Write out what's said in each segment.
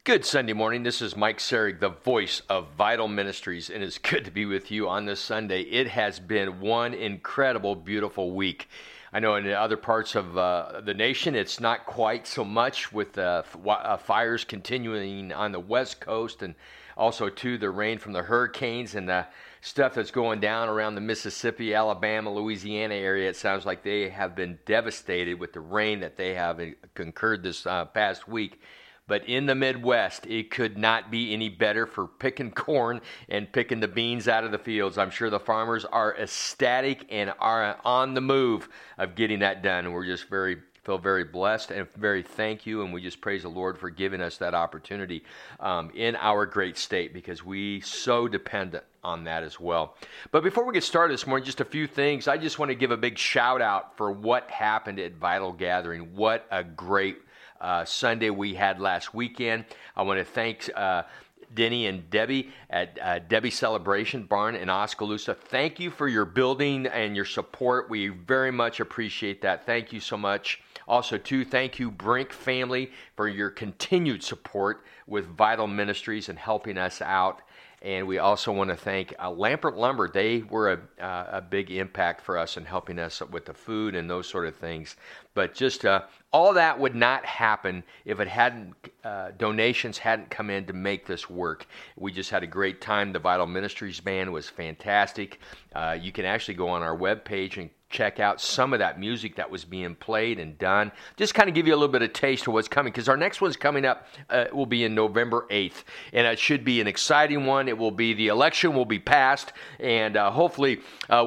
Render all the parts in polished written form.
Good Sunday morning. This is Mike Serig, the voice of Vital Ministries, and it's good to be with you on this Sunday. It has been one incredible, beautiful week. I know in the other parts of the nation, it's not quite so much with fires continuing on the West Coast, and also, too, the rain from the hurricanes and the stuff that's going down around the Mississippi, Alabama, Louisiana area. It sounds like they have been devastated with the rain that they have concurred this past week. But in the Midwest, it could not be any better for picking corn and picking the beans out of the fields. I'm sure the farmers are ecstatic and are on the move of getting that done. And we're just feel very blessed and very thank you. And we just praise the Lord for giving us that opportunity in our great state, because we so dependent on that as well. But before we get started this morning, just a few things. I just want to give a big shout out for what happened at Vital Gathering. What a great Sunday we had last weekend. I want to thank Denny and Debbie at Debbie Celebration Barn in Oskaloosa. Thank you for your building and your support. We very much appreciate that. Thank you so much. Also, too, thank you, Brink family, for your continued support with Vital Ministries and helping us out. And we also want to thank Lampert Lumber. They were a big impact for us in helping us with the food and those sort of things. But just all that would not happen if it hadn't donations hadn't come in to make this work. We just had a great time. The Vital Ministries band was fantastic. You can actually go on our webpage and check out some of that music that was being played and done. Just kind of give you a little bit of taste of what's coming, because our next one's coming up will be in November 8th, and it should be an exciting one. It will be, the election will be passed, and hopefully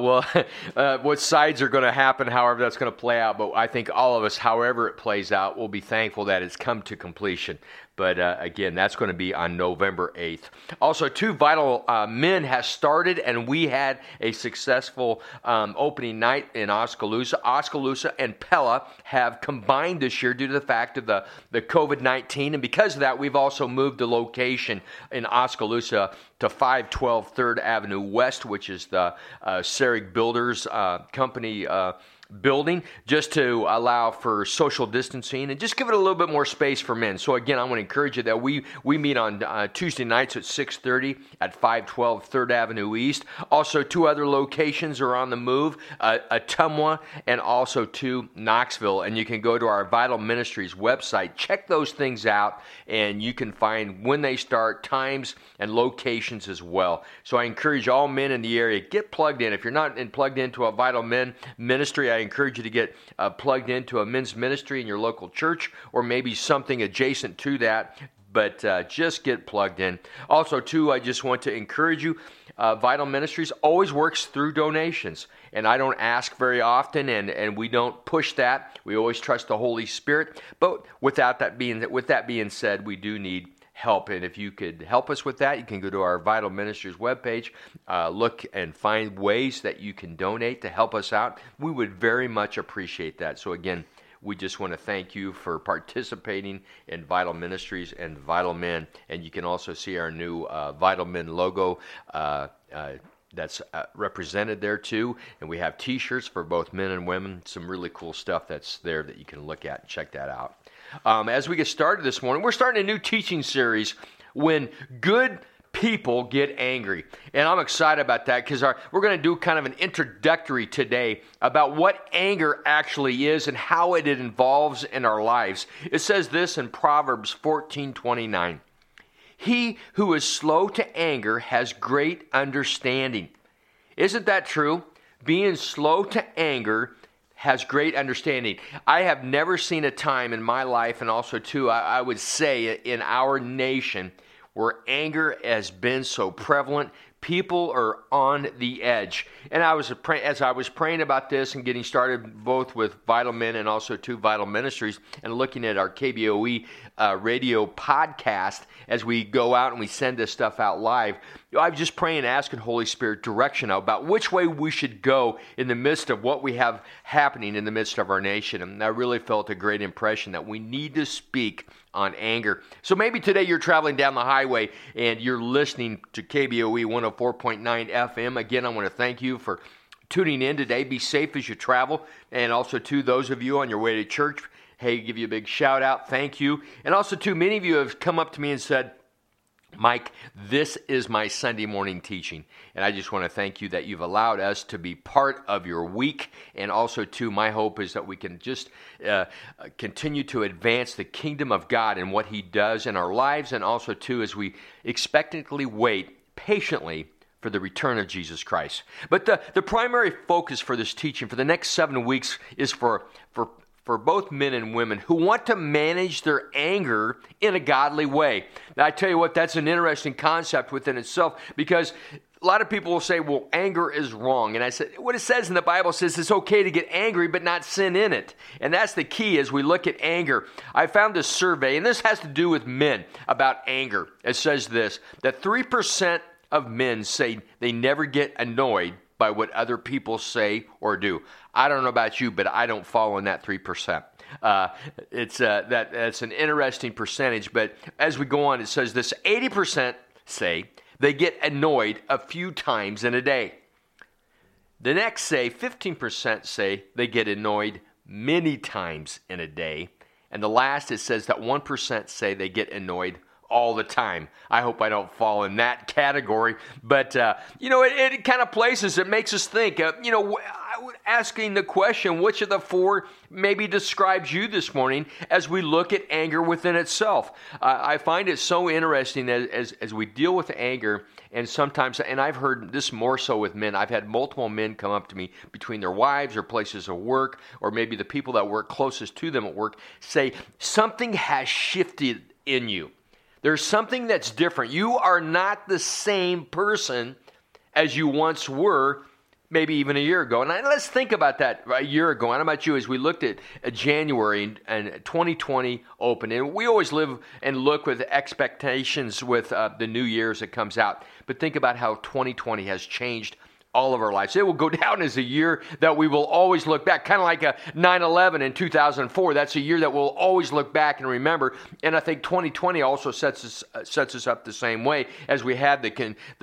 what sides are going to happen, however that's going to play out. But I think all of us, however it plays out, will be thankful that it's come to completion. But again, that's going to be on November 8th. Also, too, Vital Men has started, and we had a successful opening night in Oskaloosa. Oskaloosa and Pella have combined this year due to the fact of the COVID-19. And because of that, we've also moved the location in Oskaloosa to 512 3rd Avenue West, which is the Serig Builders company building, just to allow for social distancing and just give it a little bit more space for men. So again, I want to encourage you that we meet on Tuesday nights at 6:30 at 512 3rd Avenue East. Also, two other locations are on the move, Ottumwa and also to Knoxville. And you can go to our Vital Ministries website, check those things out, and you can find when they start, times, and locations as well. So I encourage all men in the area, get plugged in. If you're not plugged into a Vital Men ministry, I encourage you to get plugged into a men's ministry in your local church, or maybe something adjacent to that, but just get plugged in. Also, too, I just want to encourage you, Vital Ministries always works through donations, and I don't ask very often, and we don't push that. We always trust the Holy Spirit, but with that being said, we do need help. And if you could help us with that, you can go to our Vital Ministries webpage, look and find ways that you can donate to help us out. We would very much appreciate that. So again, we just want to thank you for participating in Vital Ministries and Vital Men. And you can also see our new Vital Men logo that's represented there too. And we have t-shirts for both men and women. Some really cool stuff that's there that you can look at and check that out. As we get started this morning, we're starting a new teaching series, When Good People Get Angry. And I'm excited about that, because we're going to do kind of an introductory today about what anger actually is and how it involves in our lives. It says this in Proverbs 14:29. He who is slow to anger has great understanding. Isn't that true? Being slow to anger has great understanding. I have never seen a time in my life, and also too, I would say in our nation, where anger has been so prevalent. People are on the edge. And as I was praying about this and getting started both with Vital Men and also two Vital Ministries, and looking at our KBOE radio podcast as we go out and we send this stuff out live, I was just praying and asking Holy Spirit direction about which way we should go in the midst of what we have happening in the midst of our nation. And I really felt a great impression that we need to speak on anger. So maybe today you're traveling down the highway and you're listening to KBOE 104.9 FM. Again, I want to thank you for tuning in today. Be safe as you travel. And also to those of you on your way to church, hey, give you a big shout out. Thank you. And also, too, many of you have come up to me and said, Mike, this is my Sunday morning teaching. And I just want to thank you that you've allowed us to be part of your week. And also, too, my hope is that we can just continue to advance the kingdom of God and what he does in our lives. And also, too, as we expectantly wait patiently for the return of Jesus Christ. But the primary focus for this teaching for the next 7 weeks is for both men and women who want to manage their anger in a godly way. Now, I tell you what, that's an interesting concept within itself, because a lot of people will say, well, anger is wrong. And I said, what it says in the Bible says it's okay to get angry, but not sin in it. And that's the key as we look at anger. I found this survey, and this has to do with men, about anger. It says this, that 3% of men say they never get annoyed by what other people say or do. I don't know about you, but I don't fall in that 3%. That's an interesting percentage, but as we go on, it says this, 80% say they get annoyed a few times in a day. The next say, 15% say they get annoyed many times in a day. And the last, it says that 1% say they get annoyed all the time. I hope I don't fall in that category, but it kind of places, it makes us think, asking the question, which of the four maybe describes you this morning as we look at anger within itself. I find it so interesting as we deal with anger, and sometimes, and I've heard this more so with men, I've had multiple men come up to me between their wives or places of work, or maybe the people that work closest to them at work, say, something has shifted in you. There's something that's different. You are not the same person as you once were, maybe even a year ago. And let's think about that a year ago. I don't know about you, as we looked at January and 2020 open, and we always live and look with expectations with the new year as it comes out. But think about how 2020 has changed all of our lives. It will go down as a year that we will always look back, kind of like a 9/11 in 2004. That's a year that we'll always look back and remember. And I think 2020 also sets us up the same way, as we had the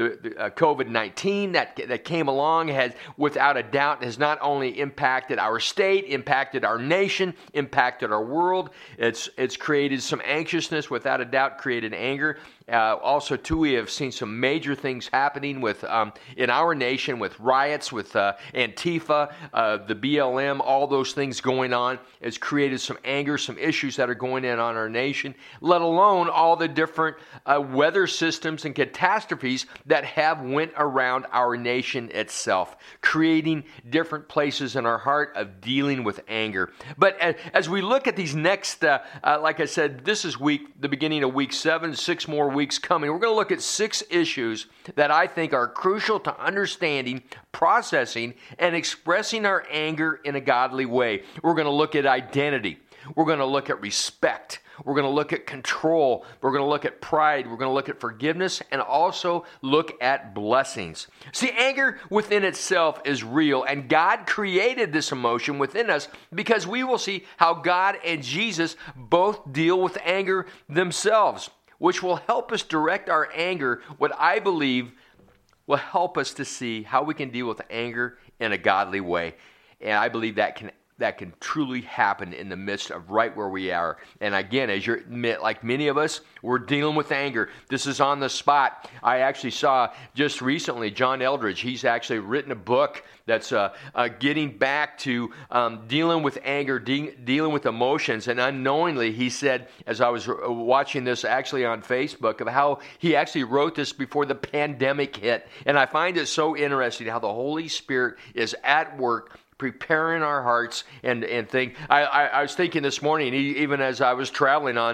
COVID-19 that came along, has without a doubt has not only impacted our state, impacted our nation, impacted our world. It's created some anxiousness, without a doubt, created anger. Also, too, we have seen some major things happening with in our nation, with riots, with Antifa, the BLM, all those things going on. It's created some anger, some issues that are going on our nation, let alone all the different weather systems and catastrophes that have went around our nation itself, creating different places in our heart of dealing with anger. But as we look at these next, like I said, this is the beginning of week 7, 6 more weeks coming. We're going to look at 6 issues that I think are crucial to understanding, processing, and expressing our anger in a godly way. We're going to look at identity. We're going to look at respect. We're going to look at control. We're going to look at pride. We're going to look at forgiveness, and also look at blessings. See, anger within itself is real, and God created this emotion within us, because we will see how God and Jesus both deal with anger themselves, which will help us direct our anger, what I believe will help us to see how we can deal with anger in a godly way. And I believe that can truly happen in the midst of right where we are. And again, as you're like many of us, we're dealing with anger. This is on the spot. I actually saw just recently John Eldredge. He's actually written a book that's getting back to dealing with anger, dealing with emotions. And unknowingly, he said, as I was watching this actually on Facebook, of how he actually wrote this before the pandemic hit. And I find it so interesting how the Holy Spirit is at work preparing our hearts and think. I was thinking this morning, even as I was traveling on,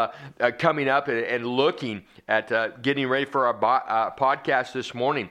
coming up and looking at getting ready for our podcast this morning,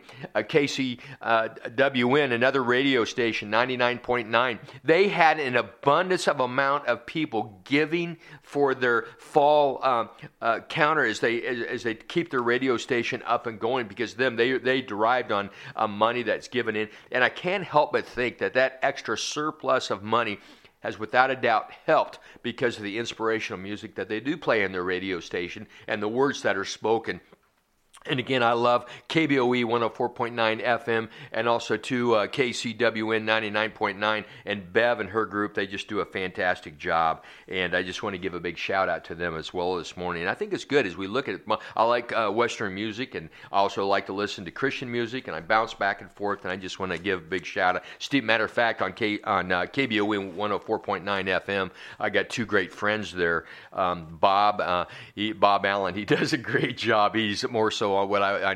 KCWN, another radio station, 99.9, they had an abundance of amount of people giving for their fall counter as they keep their radio station up and going, because they derived on money that's given in. And I can't help but think that extra surplus of money has without a doubt helped, because of the inspirational music that they do play in their radio station and the words that are spoken. And again, I love KBOE 104.9 FM and also to KCWN 99.9 and Bev and her group. They just do a fantastic job. And I just want to give a big shout out to them as well this morning. And I think it's good as we look at it. I like Western music, and I also like to listen to Christian music, and I bounce back and forth. And I just want to give a big shout out. Matter of fact, on KBOE 104.9 FM, I got two great friends there. Bob Allen, he does a great job. He's more so on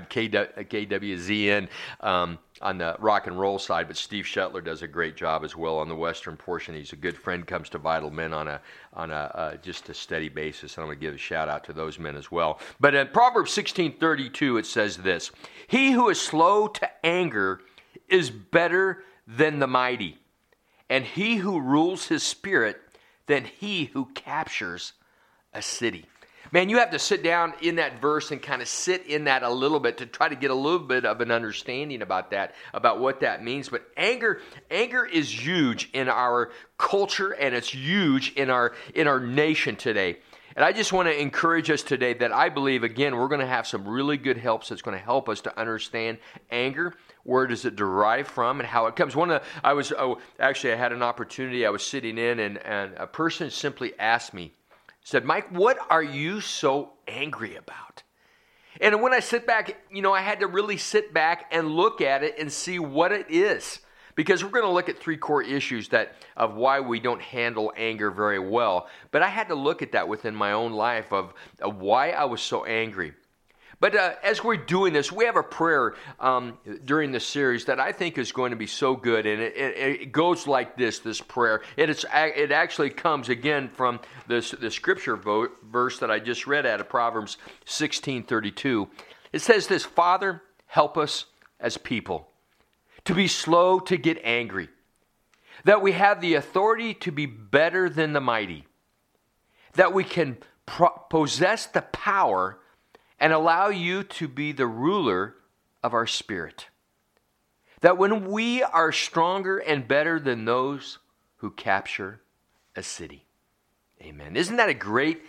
KWZN on the rock and roll side, but Steve Shetler does a great job as well on the Western portion. He's a good friend, comes to Vital Men on a just a steady basis. And I'm going to give a shout out to those men as well. But in Proverbs 16:32, it says this: "He who is slow to anger is better than the mighty, and he who rules his spirit than he who captures a city." Man, you have to sit down in that verse and kind of sit in that a little bit to try to get a little bit of an understanding about that, about what that means. But anger is huge in our culture, and it's huge in our nation today. And I just want to encourage us today that I believe, again, we're going to have some really good helps that's going to help us to understand anger. Where does it derive from and how it comes? I had an opportunity. I was sitting in, and a person simply asked me, said, "Mike, what are you so angry about?" And when I sit back, I had to really sit back and look at it and see what it is. Because we're going to look at three core issues of why we don't handle anger very well. But I had to look at that within my own life of why I was so angry. But as we're doing this, we have a prayer during this series that I think is going to be so good, and it goes like this prayer. It actually comes again from the scripture verse that I just read out of Proverbs 16:32. It says this: "Father, help us as people to be slow to get angry, that we have the authority to be better than the mighty, that we can possess the power and allow you to be the ruler of our spirit. That when we are stronger and better than those who capture a city." Amen. Isn't that a great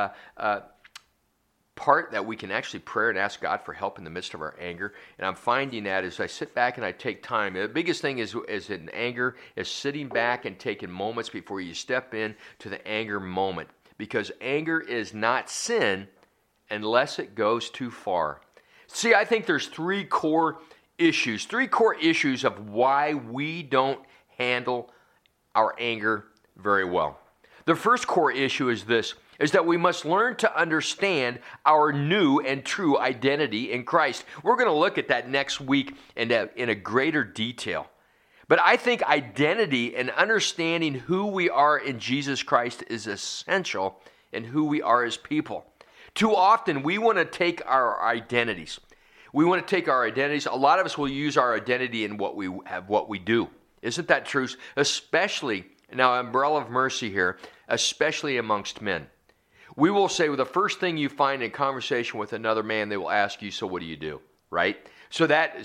part that we can actually pray and ask God for help in the midst of our anger? And I'm finding that as I sit back and I take time. The biggest thing is in anger is sitting back and taking moments before you step in to the anger moment. Because anger is not sin unless it goes too far. See, I think there's three core issues of why we don't handle our anger very well. The first core issue is this, is that we must learn to understand our new and true identity in Christ. We're going to look at that next week in a greater detail. But I think identity and understanding who we are in Jesus Christ is essential in who we are as people. Too often, we want to take our identities. A lot of us will use our identity in what we do. Isn't that true? Especially, now, umbrella of mercy here, especially amongst men. We will say, well, the first thing you find in conversation with another man, they will ask you, "So what do you do?" Right? So that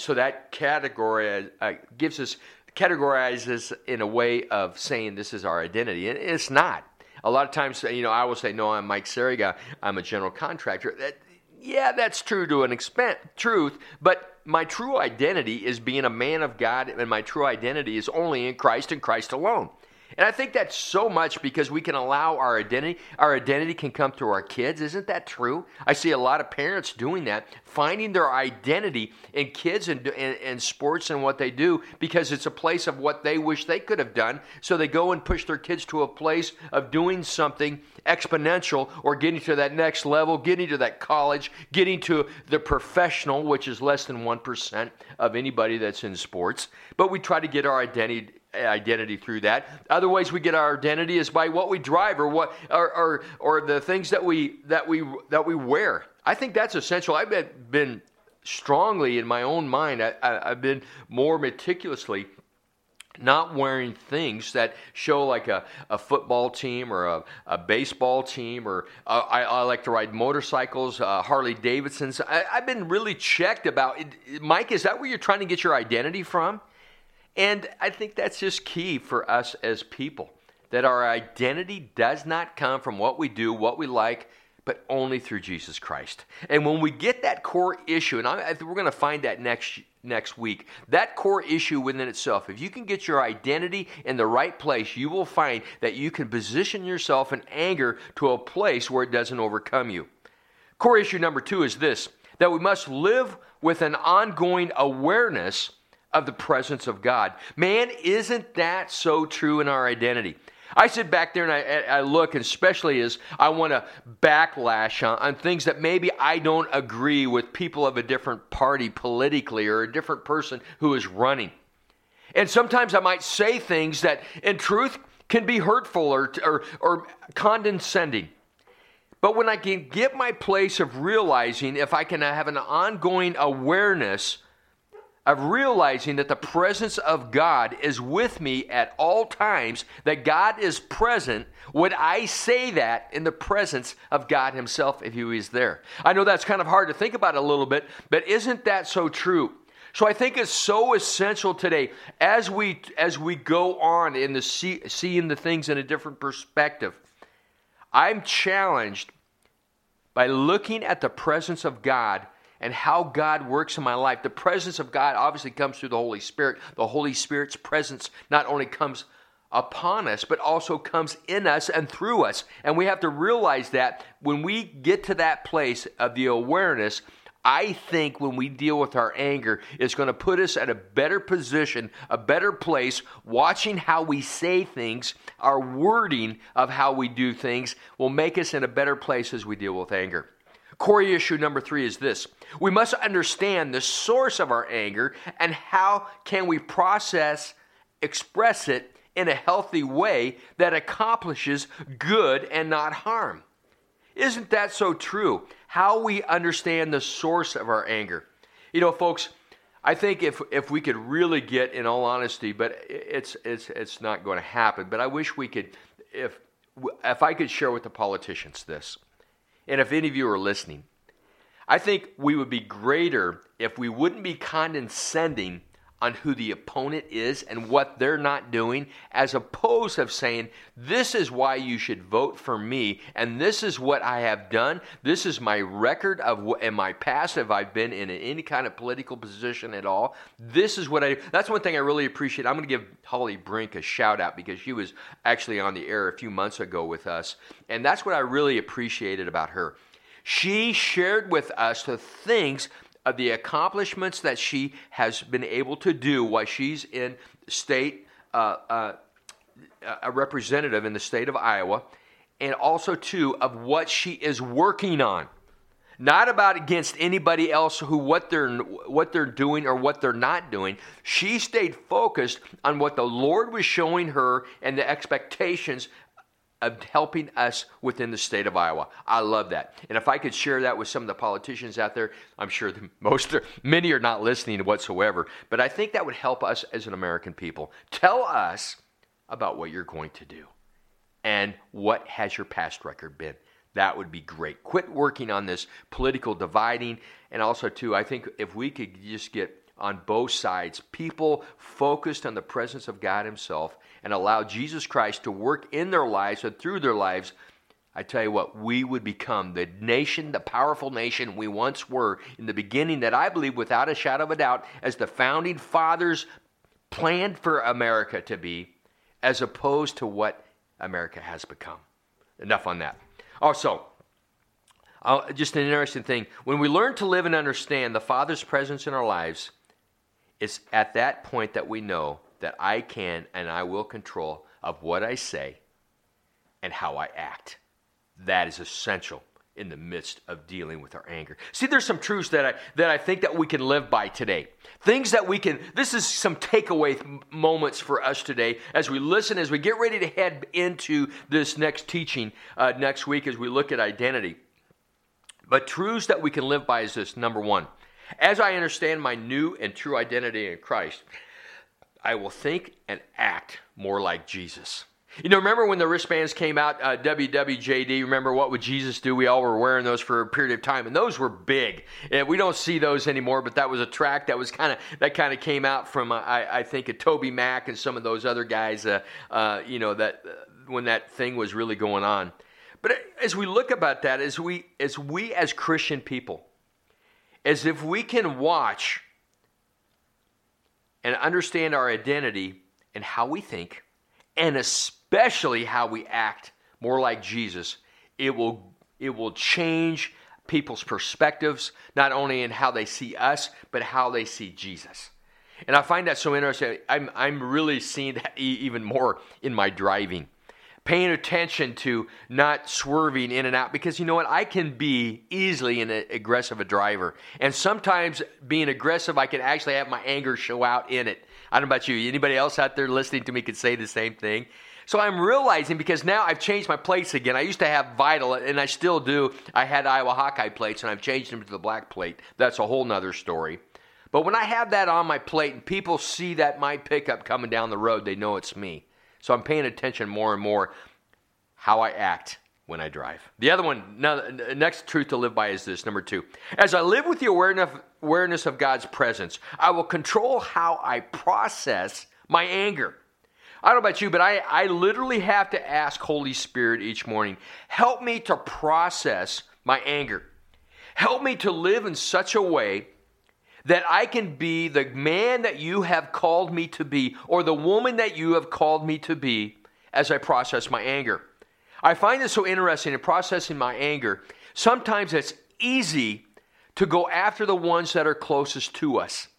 categorizes in a way of saying this is our identity. And it's not. A lot of times, I will say, "No, I'm Mike Serig. I'm a general contractor." That's true to an extent, but my true identity is being a man of God, and my true identity is only in Christ and Christ alone. And I think that's so much because we can allow our identity can come through our kids. Isn't that true? I see a lot of parents doing that, finding their identity in kids and sports and what they do because it's a place of what they wish they could have done. So they go and push their kids to a place of doing something exponential or getting to that next level, getting to that college, getting to the professional, which is less than 1% of anybody that's in sports. But we try to get our identity through that. Other ways we get our identity is by what we drive or the things that we wear. I think that's essential. I've been strongly in my own mind. I've been more meticulously not wearing things that show like a football team or a baseball team, or I like to ride motorcycles, Harley Davidsons. I've been really checked about it. Mike, is that where you're trying to get your identity from? And I think that's just key for us as people, that our identity does not come from what we do, what we like, but only through Jesus Christ. And when we get that core issue, and I think we're going to find that next week, that core issue within itself, if you can get your identity in the right place, you will find that you can position yourself in anger to a place where it doesn't overcome you. Core issue number 2 is this, that we must live with an ongoing awareness of the presence of God. Man, isn't that so true in our identity? I sit back there and I look, and especially as I want to backlash on things that maybe I don't agree with people of a different party politically or a different person who is running. And sometimes I might say things that in truth can be hurtful or condescending. But when I can get my place of realizing, if I can have an ongoing awareness of realizing that the presence of God is with me at all times, that God is present, would I say that in the presence of God himself if he was there? I know that's kind of hard to think about a little bit, but isn't that so true? So I think it's so essential today as we go on in the seeing the things in a different perspective. I'm challenged by looking at the presence of God and how God works in my life. The presence of God obviously comes through the Holy Spirit. The Holy Spirit's presence not only comes upon us, but also comes in us and through us. And we have to realize that when we get to that place of the awareness, I think when we deal with our anger, it's going to put us at a better position, a better place, watching how we say things, our wording of how we do things will make us in a better place as we deal with anger. Core issue number 3 is this. We must understand the source of our anger and how can we express it in a healthy way that accomplishes good and not harm. Isn't that so true? How we understand the source of our anger. You know, folks, I think if we could really get, in all honesty, but it's not going to happen, but I wish we could, if I could share with the politicians this. And if any of you are listening, I think we would be greater if we wouldn't be condescending on who the opponent is and what they're not doing, as opposed to saying, this is why you should vote for me, and this is what I have done. This is my record of in my past, if I've been in any kind of political position at all. This is what I do. That's one thing I really appreciate. I'm going to give Holly Brink a shout out because she was actually on the air a few months ago with us, and that's what I really appreciated about her. She shared with us the things of the accomplishments that she has been able to do while she's in state, a representative in the state of Iowa, and also too of what she is working on. Not about against anybody else what they're doing or what they're not doing. She stayed focused on what the Lord was showing her and the expectations of helping us within the state of Iowa. I love that. And if I could share that with some of the politicians out there, I'm sure many are not listening whatsoever, but I think that would help us as an American people. Tell us about what you're going to do and what has your past record been. That would be great. Quit working on this political dividing, and also too, I think if we could just get on both sides, people focused on the presence of God himself and allow Jesus Christ to work in their lives and through their lives, I tell you what, we would become the nation, the powerful nation we once were in the beginning, that I believe without a shadow of a doubt, as the founding fathers planned for America to be, as opposed to what America has become. Enough on that. Also, just an interesting thing, when we learn to live and understand the Father's presence in our lives, it's at that point that we know that I can and I will control of what I say and how I act. That is essential in the midst of dealing with our anger. See, there's some truths that I think that we can live by today. Things that we can, this is some takeaway moments for us today as we listen, as we get ready to head into this next teaching next week as we look at identity. But truths that we can live by is this. Number one, as I understand my new and true identity in Christ, I will think and act more like Jesus. You know, remember when the wristbands came out, WWJD, remember what would Jesus do? We all were wearing those for a period of time, and those were big. And we don't see those anymore, but that was a track that was kind of came out from, I think, a Toby Mac and some of those other guys, that when that thing was really going on. But as we look about that, as we as Christian people, as if we can watch and understand our identity and how we think, and especially how we act more like Jesus, it will change people's perspectives, not only in how they see us, but how they see Jesus. And I find that so interesting. I'm really seeing that even more in my driving. Paying attention to not swerving in and out, because you know what? I can be easily an aggressive driver. And sometimes being aggressive, I can actually have my anger show out in it. I don't know about you. Anybody else out there listening to me could say the same thing. So I'm realizing, because now I've changed my plates again. I used to have Vital, and I still do. I had Iowa Hawkeye plates, and I've changed them to the black plate. That's a whole nother story. But when I have that on my plate and people see that my pickup coming down the road, they know it's me. So I'm paying attention more and more how I act when I drive. The other one, next truth to live by is this, number 2. As I live with the awareness of God's presence, I will control how I process my anger. I don't know about you, but I literally have to ask Holy Spirit each morning, help me to process my anger. Help me to live in such a way that I can be the man that you have called me to be, or the woman that you have called me to be, as I process my anger. I find this so interesting in processing my anger. Sometimes it's easy to go after the ones that are closest to us.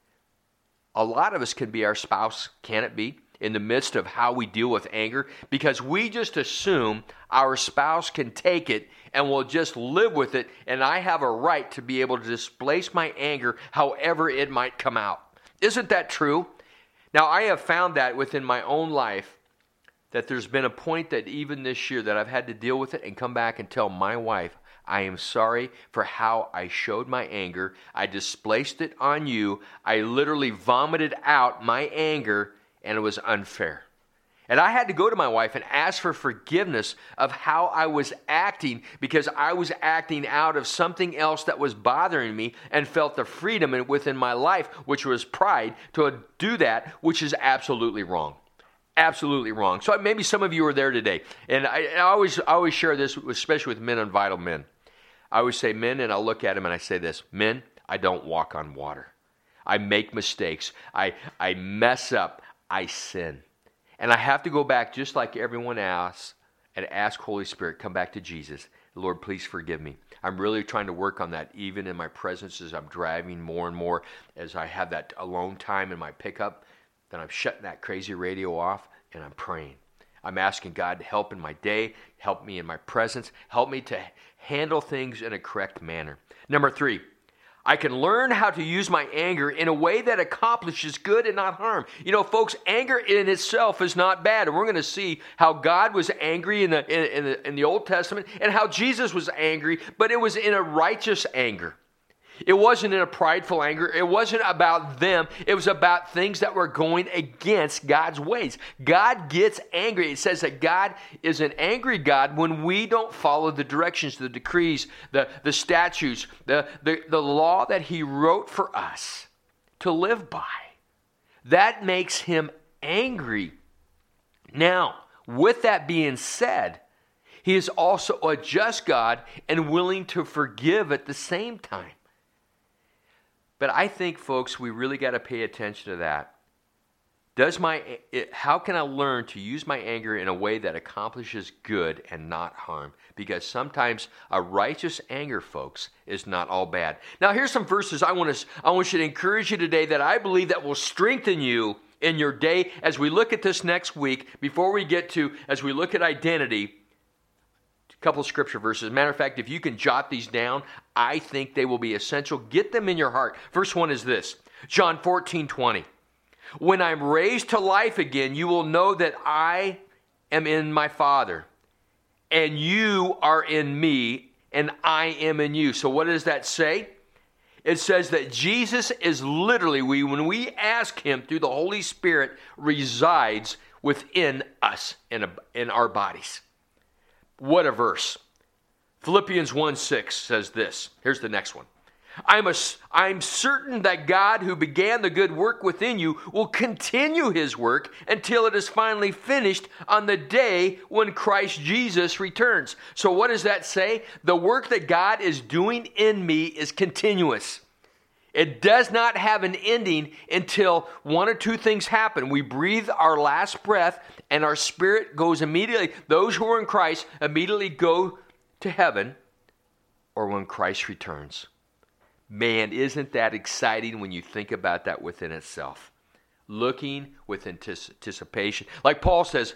A lot of us can be our spouse, can it be? In the midst of how we deal with anger, because we just assume our spouse can take it and will just live with it, and I have a right to be able to displace my anger however it might come out. Isn't that true? Now, I have found that within my own life, that there's been a point that even this year that I've had to deal with it and come back and tell my wife, I am sorry for how I showed my anger. I displaced it on you. I literally vomited out my anger, and it was unfair. And I had to go to my wife and ask for forgiveness of how I was acting, because I was acting out of something else that was bothering me, and felt the freedom within my life, which was pride, to do that, which is absolutely wrong. Absolutely wrong. So maybe some of you are there today. And I always share this, especially with men and Vital men. I always say men, and I'll look at them and I say this, men, I don't walk on water. I make mistakes. I mess up. I sin. And I have to go back just like everyone else and ask Holy Spirit, come back to Jesus. Lord, please forgive me. I'm really trying to work on that even in my presence as I'm driving more and more, as I have that alone time in my pickup. Then I'm shutting that crazy radio off and I'm praying. I'm asking God to help in my day, help me in my presence, help me to handle things in a correct manner. Number 3, I can learn how to use my anger in a way that accomplishes good and not harm. You know, folks, anger in itself is not bad. And we're going to see how God was angry in the Old Testament, and how Jesus was angry, but it was in a righteous anger. It wasn't in a prideful anger. It wasn't about them. It was about things that were going against God's ways. God gets angry. It says that God is an angry God when we don't follow the directions, the decrees, the statutes, the law that He wrote for us to live by. That makes Him angry. Now, with that being said, He is also a just God and willing to forgive at the same time. But I think, folks, we really got to pay attention to that. How can I learn to use my anger in a way that accomplishes good and not harm? Because sometimes a righteous anger, folks, is not all bad. Now, here's some verses I want you to encourage you today that I believe that will strengthen you in your day as we look at this next week. Before we get to, as we look at identity, a couple of scripture verses. Matter of fact, if you can jot these down, I think they will be essential. Get them in your heart. Verse 1 is this, John 14:20. When I'm raised to life again, you will know that I am in my Father, and you are in me, and I am in you. So what does that say? It says that Jesus is literally, when we ask Him through the Holy Spirit, resides within us, in our bodies. What a verse. Philippians 1:6 says this. Here's the next one. I'm certain that God who began the good work within you will continue his work until it is finally finished on the day when Christ Jesus returns. So what does that say? The work that God is doing in me is continuous. It does not have an ending until one or two things happen. We breathe our last breath and our spirit goes immediately. Those who are in Christ immediately go to heaven, or when Christ returns. Man, isn't that exciting when you think about that within itself? Looking with anticipation. Like Paul says,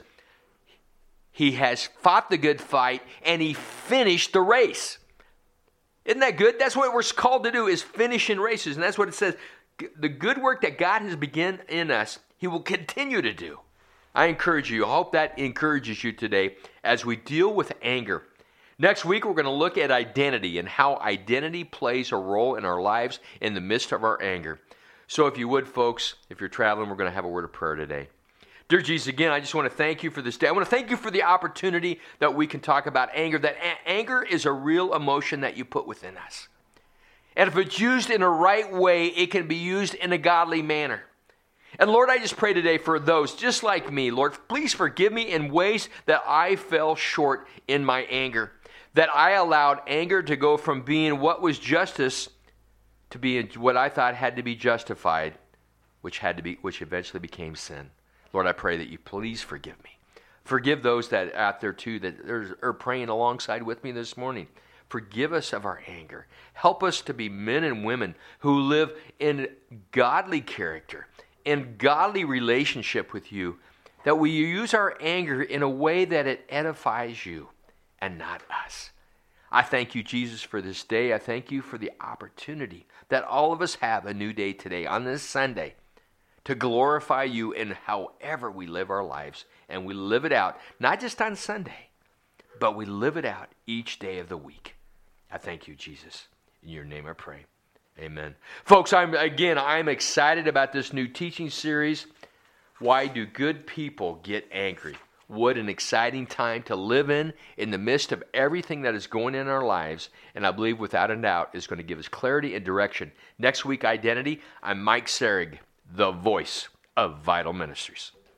he has fought the good fight and he finished the race. Isn't that good? That's what we're called to do, is finish in races. And that's what it says. The good work that God has begun in us, he will continue to do. I encourage you. I hope that encourages you today as we deal with anger. Next week, we're going to look at identity and how identity plays a role in our lives in the midst of our anger. So if you would, folks, if you're traveling, we're going to have a word of prayer today. Dear Jesus, again, I just want to thank you for this day. I want to thank you for the opportunity that we can talk about anger, that anger is a real emotion that you put within us. And if it's used in a right way, it can be used in a godly manner. And Lord, I just pray today for those just like me. Lord, please forgive me in ways that I fell short in my anger, that I allowed anger to go from being what was justice to being what I thought had to be justified, which eventually became sin. Lord, I pray that you please forgive me. Forgive those that out there too that are praying alongside with me this morning. Forgive us of our anger. Help us to be men and women who live in godly character, in godly relationship with you, that we use our anger in a way that it edifies you and not us. I thank you, Jesus, for this day. I thank you for the opportunity that all of us have a new day today on this Sunday, to glorify you in however we live our lives. And we live it out, not just on Sunday, but we live it out each day of the week. I thank you, Jesus. In your name I pray. Amen. Folks, I'm excited about this new teaching series, Why Do Good People Get Angry? What an exciting time to live in the midst of everything that is going in our lives. And I believe without a doubt is going to give us clarity and direction. Next week, identity. I'm Mike Serig, the voice of Vital Ministries.